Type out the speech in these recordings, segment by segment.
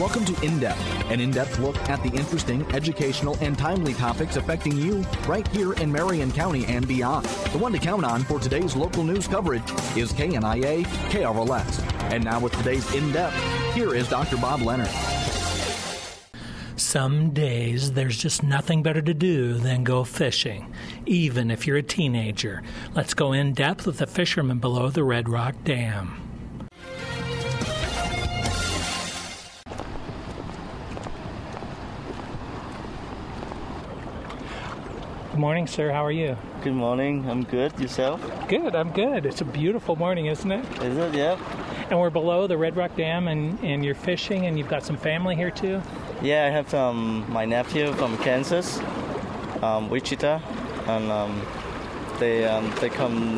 Welcome to In Depth, an in-depth look at the interesting, educational, and timely topics affecting you right here in Marion County and beyond. The one to count on for today's local news coverage is KNIA KRLS. And now with today's In Depth, here is Dr. Bob Leonard. Some days there's just nothing better to do than go fishing, even if you're a teenager. Let's go in depth with the fishermen below the Red Rock Dam. Good morning, sir. How are you? Good morning. I'm good. Yourself? Good. I'm good. It's a beautiful morning, isn't it? Is it? Yep. And we're below the Red Rock Dam, and you're fishing, and you've got some family here, too? Yeah, I have my nephew from Kansas, Wichita, and they come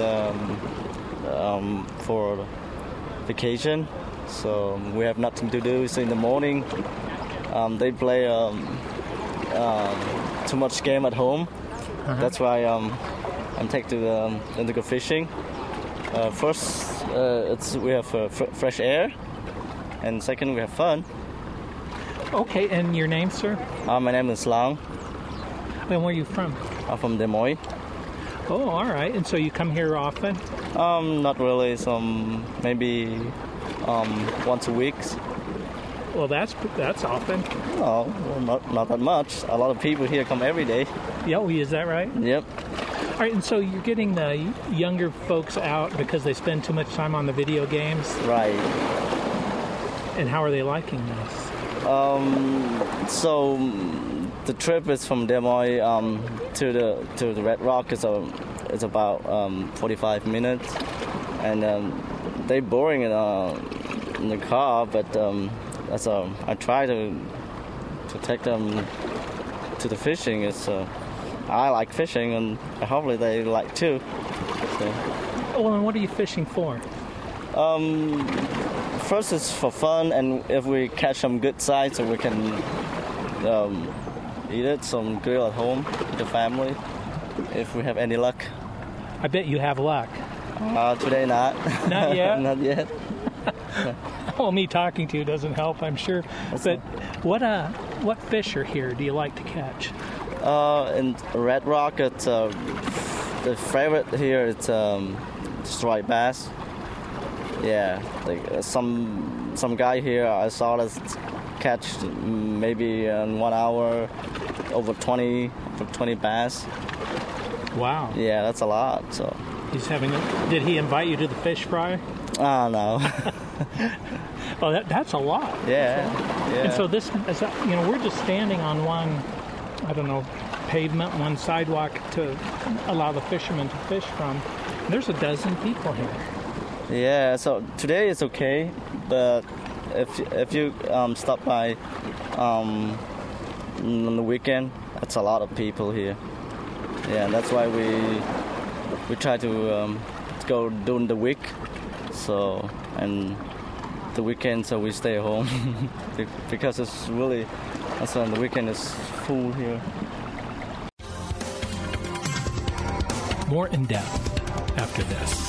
for vacation, so we have nothing to do. So in the morning, they play too much game at home. Uh-huh. That's why I'm taking them to go fishing. First, we have fresh air, and second, we have fun. Okay, and your name, sir? My name is Lang. And where are you from? I'm from Des Moines. Oh, all right. And so you come here often? Not really. Maybe once a week. Well, that's often. No, well, not that much. A lot of people here come every day. Yeah, is that right? Yep. All right, and so you're getting the younger folks out because they spend too much time on the video games? Right. And how are they liking this? So the trip is from Des Moines to the Red Rock. It's about 45 minutes, and they're boring in the car. But I try to take them to the fishing. I like fishing, and hopefully they like too. So. Well, and what are you fishing for? First, it's for fun, and if we catch some good size, so we can eat it, some grill at home with the family, if we have any luck. I bet you have luck. Today not. Not yet? Not yet. Well, me talking to you doesn't help, I'm sure. But what fish are here do you like to catch? In Red Rock, it's the favorite here. It's striped bass. Yeah, like some guy here I saw us catch maybe in 1 hour over 20 bass. Wow. Yeah, that's a lot. So. Did he invite you to the fish fry? No. Well, that's a lot. Yeah. And so this is, we're just standing on one, pavement, one sidewalk to allow the fishermen to fish from. And there's a dozen people here. Yeah. So today is okay, but if you stop by on the weekend, that's a lot of people here. Yeah, and that's why we try to go during the week. So, and the weekend, so we stay home because it's really, also the weekend is full here. More in depth after this.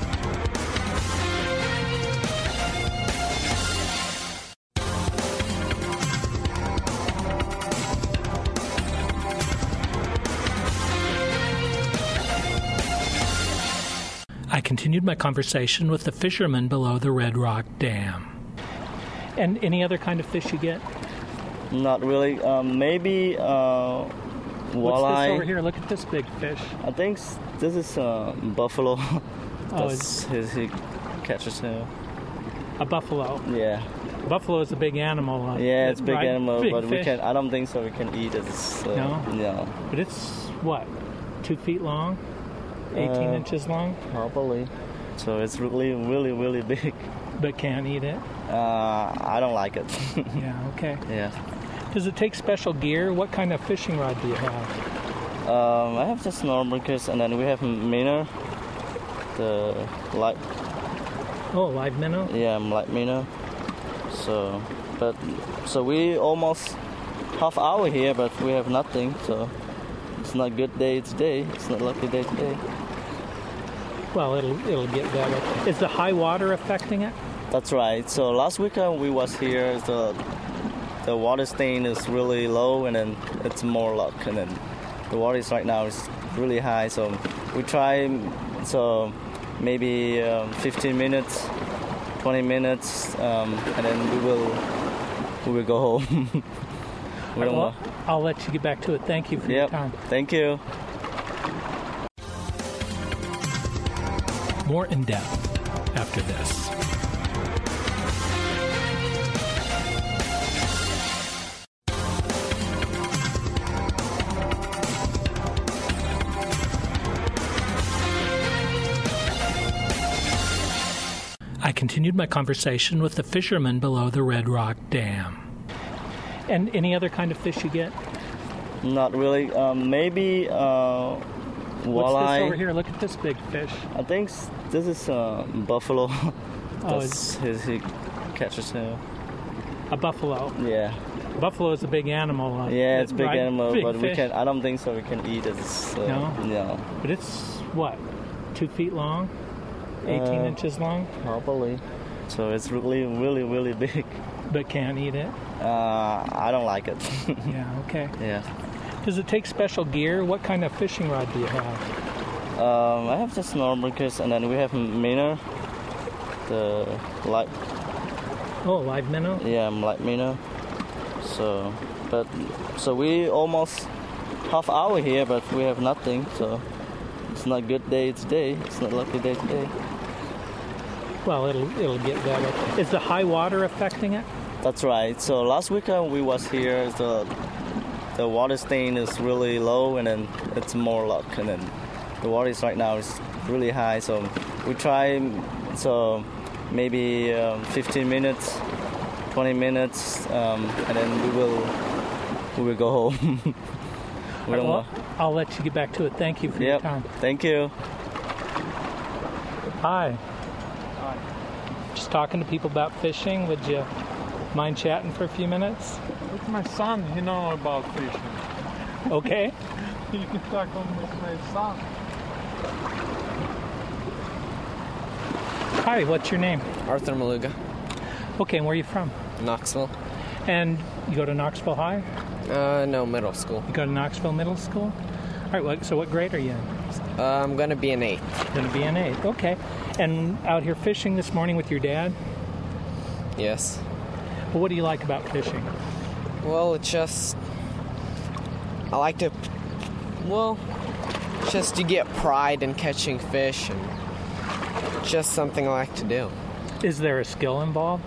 I continued my conversation with the fishermen below the Red Rock Dam. And any other kind of fish you get? Not really. Maybe walleye. What's this over here? Look at this big fish. I think this is buffalo. He catches him. A buffalo? Yeah. Buffalo is a big animal. Yeah, it's a big animal, big but fish. I don't think so we can eat it. No? But it's, what, 2 feet long? 18 inches long? Probably. So it's really, really, really big. But can't eat it? I don't like it. Yeah, okay. Yeah. Does it take special gear? What kind of fishing rod do you have? I have just normal kids, and then we have minnow. The light. Oh, live minnow? Yeah, light minnow. So we almost half hour here, but we have nothing. So it's not a good day today. It's not a lucky day today. Well, it'll get better. Is the high water affecting it? That's right. So last weekend we was here. the water stain is really low, and then it's more luck, and then the water is right now is really high. So we try maybe 15 minutes, 20 minutes, and then we will go home. I'll let you get back to it. Thank you for your time. Thank you. More in depth after this. I continued my conversation with the fishermen below the Red Rock Dam. And any other kind of fish you get? Not really. Maybe walleye. What's this over here? Look at this big fish. I think this is buffalo. He catches him. A buffalo. Yeah. Buffalo is a big animal. It's a big animal, big but fish. I don't think so. We can eat it. No. But it's what? 2 feet long? 18 inches long? Probably. So it's really, really, really big. But can't eat it? I don't like it. Yeah, okay. Yeah. Does it take special gear? What kind of fishing rod do you have? I have just normal case, and then we have minnow. The light. Oh, live minnow? Yeah, light minnow. So we almost half hour here, but we have nothing. So it's not a good day today. It's not a lucky day today. Well, it'll get better. Is the high water affecting it? That's right. So last weekend we was here. The water stain is really low, and then it's more luck, and then the water is right now is really high. So we try maybe 15 minutes, 20 minutes, and then we will go home. I'll let you get back to it. Thank you for your time. Thank you. Hi. Just talking to people about fishing. Would you mind chatting for a few minutes? With my son, he knows about fishing. Okay. You can talk with my son. Hi, what's your name? Arthur Maluga, Okay, and where are you from? Knoxville. And you go to Knoxville High? No, middle school. You go to Knoxville Middle School? All right, so what grade are you in? I'm going to be an 8th. Going to be an 8th, okay. And out here fishing this morning with your dad? Yes. Well, what do you like about fishing? Well, it's just... I like to... Well, just to get pride in catching fish, and just something I like to do. Is there a skill involved?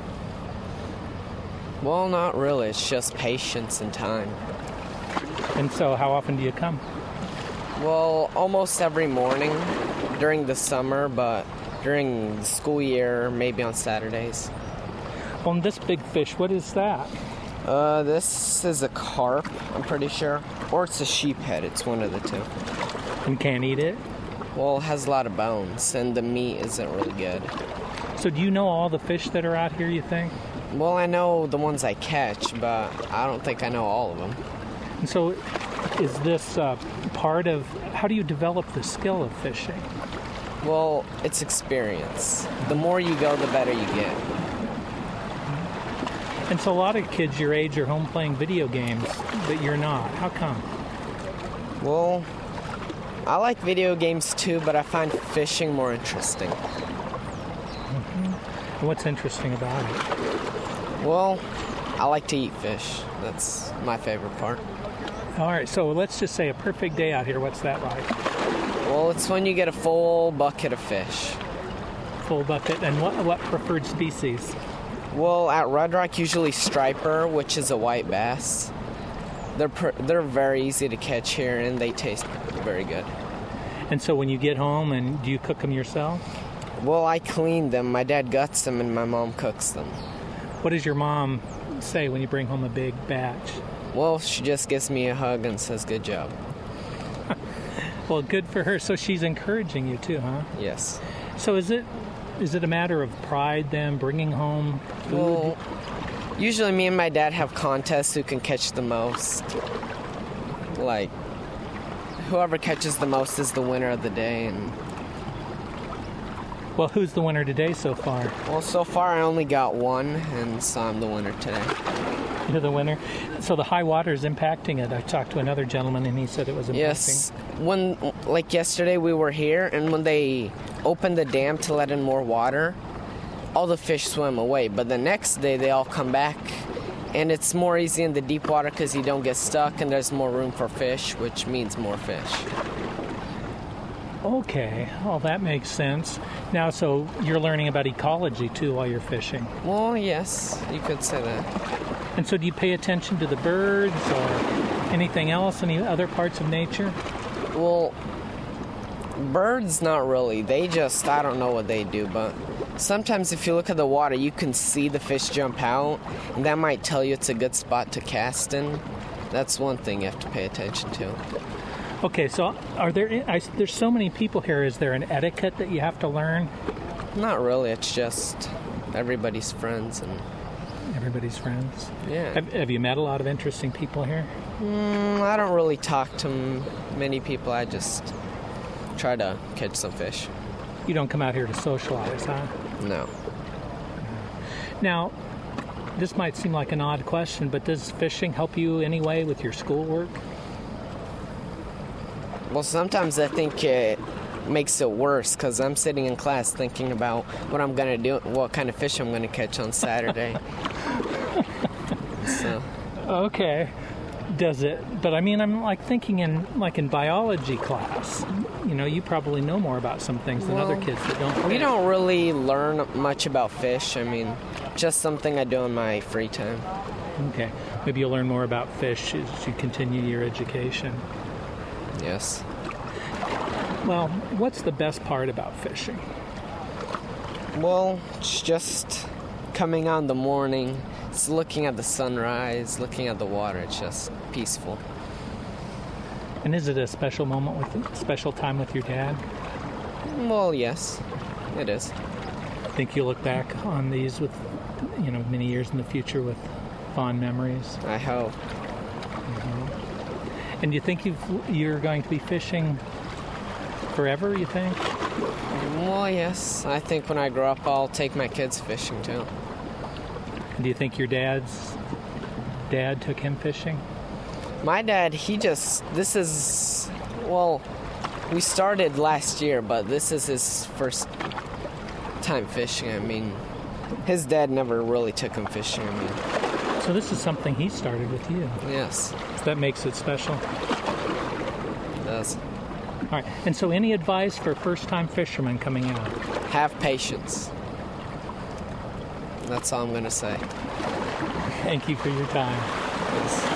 Well, not really. It's just patience and time. And so how often do you come? Well, almost every morning during the summer, but during the school year, maybe on Saturdays. Well, and this big fish, what is that? This is a carp, I'm pretty sure. Or it's a sheephead. It's one of the two. And can't eat it? Well, it has a lot of bones, and the meat isn't really good. So do you know all the fish that are out here, you think? Well, I know the ones I catch, but I don't think I know all of them. And so is this part of... How do you develop the skill of fishing? Well, it's experience. The more you go, the better you get. And so a lot of kids your age are home playing video games, but you're not. How come? Well, I like video games too, but I find fishing more interesting. And what's interesting about it? Well, I like to eat fish. That's my favorite part. All right, so let's just say a perfect day out here. What's that like? Well, it's when you get a full bucket of fish. Full bucket. And what preferred species? Well, at Red Rock, usually striper, which is a white bass. They're very easy to catch here, and they taste very good. And so when you get home, and do you cook them yourself? Well, I clean them. My dad guts them, and my mom cooks them. What does your mom say when you bring home a big batch? Well, she just gives me a hug and says, "Good job." Well, good for her. So she's encouraging you too, huh? Yes. So is it a matter of pride then, bringing home food? Well, usually me and my dad have contests who can catch the most. Like, whoever catches the most is the winner of the day. And Well, who's the winner today so far? Well, so far I only got one, and so I'm the winner today. You're the winner. So the high water is impacting it. I talked to another gentleman, and he said it was impacting. Yes. Like yesterday we were here, and when they opened the dam to let in more water, all the fish swim away. But the next day they all come back, and it's more easy in the deep water because you don't get stuck, and there's more room for fish, which means more fish. Okay. Well, that makes sense. Now, so you're learning about ecology, too, while you're fishing. Well, yes, you could say that. And so do you pay attention to the birds or anything else, any other parts of nature? Well, birds, not really. They just, I don't know what they do, but sometimes if you look at the water, you can see the fish jump out, and that might tell you it's a good spot to cast in. That's one thing you have to pay attention to. Okay, so there's so many people here. Is there an etiquette that you have to learn? Not really. It's just everybody's friends. Everybody's friends? Yeah. Have you met a lot of interesting people here? I don't really talk to many people. I just try to catch some fish. You don't come out here to socialize, huh? No. Now, this might seem like an odd question, but does fishing help you anyway with your schoolwork? Well, sometimes I think it makes it worse because I'm sitting in class thinking about what I'm going to do, what kind of fish I'm going to catch on Saturday. So. Okay. Does it? But I mean, I'm like thinking in biology class. You know, you probably know more about some things than other kids that don't. We don't really learn much about fish. I mean, just something I do in my free time. Okay. Maybe you'll learn more about fish as you continue your education. Yes. Well, what's the best part about fishing? Well, it's just coming on the morning, it's looking at the sunrise, looking at the water. It's just peaceful. And is it a special special time with your dad? Well, yes, it is. Think you'll look back on these with, many years in the future with fond memories? I hope. And do you think you're going to be fishing forever, you think? Well, yes. I think when I grow up, I'll take my kids fishing, too. And do you think your dad's dad took him fishing? My dad, we started last year, but this is his first time fishing. I mean, his dad never really took him fishing. So this is something he started with you? Yes. So that makes it special? It does. All right. And so any advice for first-time fishermen coming out? Have patience. That's all I'm going to say. Thank you for your time. Yes.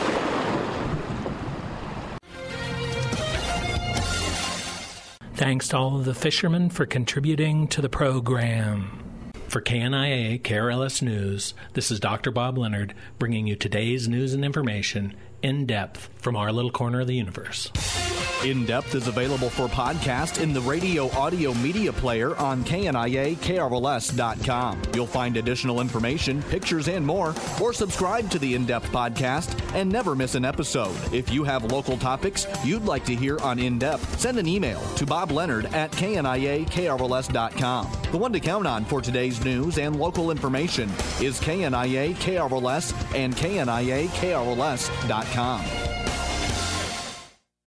Thanks to all of the fishermen for contributing to the program. For KNIA KRLS News, this is Dr. Bob Leonard bringing you today's news and information in depth from our little corner of the universe. In Depth is available for podcast in the radio audio media player on KNIA-KRLS.com. You'll find additional information, pictures, and more, or subscribe to the In Depth podcast and never miss an episode. If you have local topics you'd like to hear on In Depth, send an email to bobleonard@KNIA-KRLS.com. The one to count on for today's news and local information is KNIA-KRLS and KNIA-KRLS.com.